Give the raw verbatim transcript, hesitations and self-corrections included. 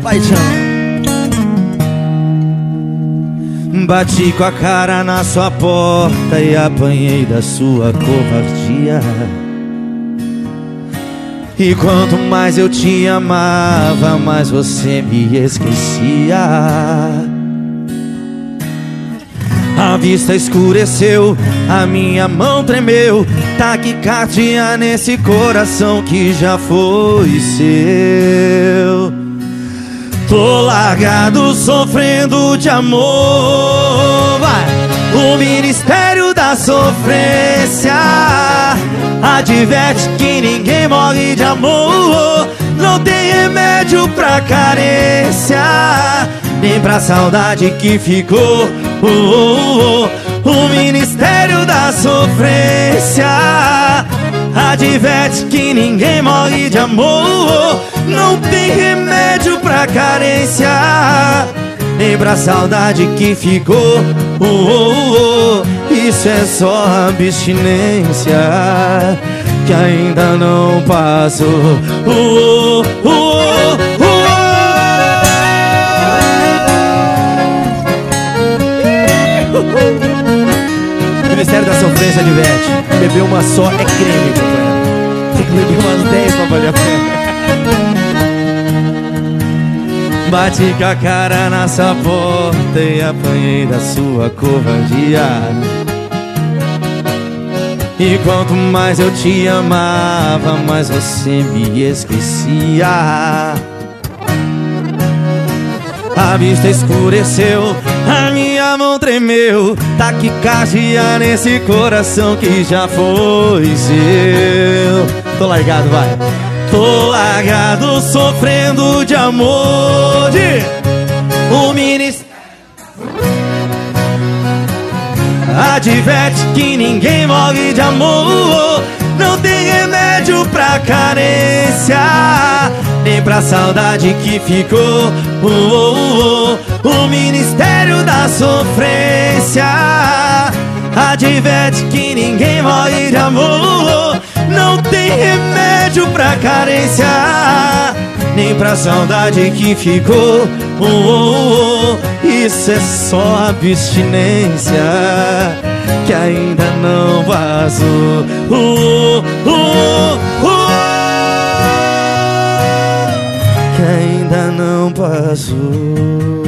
Paixão. Bati com a cara na sua porta e apanhei da sua covardia. E quanto mais eu te amava, mais você me esquecia. A vista escureceu, a minha mão tremeu, taquicardia nesse coração que já foi seu. Tô largado sofrendo de amor, vai. O ministério da sofrência adverte que ninguém morre de amor. Não tem remédio pra carência, nem pra saudade que ficou. Oh, oh, oh. O ministério da sofrência adverte que ninguém morre de amor. Não tem remédio pra carência, nem pra saudade que ficou. Oh, oh, oh. Isso é só abstinência que ainda não passou. Oh, oh, oh, oh. O Ministério da Sofrência adverte: beber uma só é crime, cara. Tem que beber umas dez pra valer a pena. Bati com a cara na sua porta e apanhei da sua covardia. E quanto mais eu te amava, mais você me esquecia. A vista escureceu, a minha mão tremeu, taquicardia nesse coração que já foi seu. Tô largado, vai. Tô largado sofrendo de amor. O ministério adverte que ninguém morre de amor. Não tem remédio pra carência, nem pra saudade que ficou. Oh, oh, oh. O ministério da sofrência adverte que ninguém morre de amor. Não tem remédio pra carência, nem pra saudade que ficou. Oh, oh, oh. Isso é só abstinência que ainda não vazou. Oh, oh, oh. Que ainda não passou.